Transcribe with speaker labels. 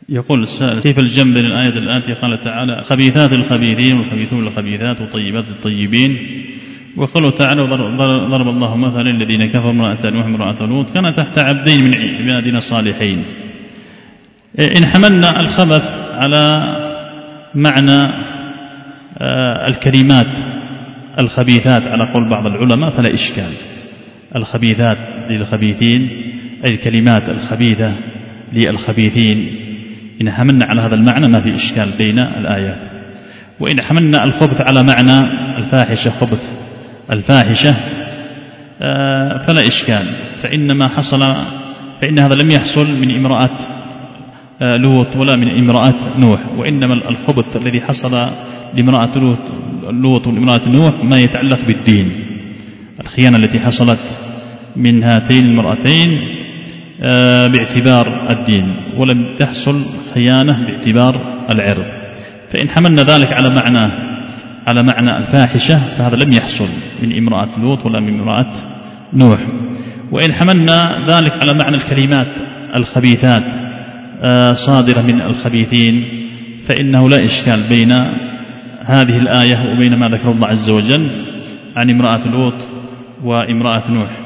Speaker 1: يقول السائل: كيف الجمع بين الآية الآتية قال تعالى خبيثات للخبيثين والخبيثون للخبيثات وطيبات للطيبين، وقوله تعالى ضرب الله مثلا الذين كفروا امرأة نوح وامرأة لوط كانوا تحت عبدين من عبادنا الصالحين. إن حملنا الخبث على معنى الكلمات الخبيثات على قول بعض العلماء فلا إشكال. الخبيثات للخبيثين أي الكلمات الخبيثة للخبيثين، إن حملنا على هذا المعنى ما في إشكال بين الآيات. وإن حملنا الخبث على معنى الفاحشة خبث الفاحشة فلا إشكال، فإن هذا لم يحصل من امرأة لوط ولا من امرأة نوح، وإنما الخبث الذي حصل لامرأة لوط وامرأة نوح ما يتعلق بالدين، الخيانة التي حصلت من هاتين المرأتين باعتبار الدين، ولم تحصل خيانة باعتبار العرض. فإن حملنا ذلك على معنى الفاحشة فهذا لم يحصل من امرأة لوط ولا من امرأة نوح. وإن حملنا ذلك على معنى الكلمات الخبيثات صادرة من الخبيثين فإنه لا إشكال بين هذه الآية وبين ما ذكر الله عز وجل عن امرأة لوط وامرأة نوح.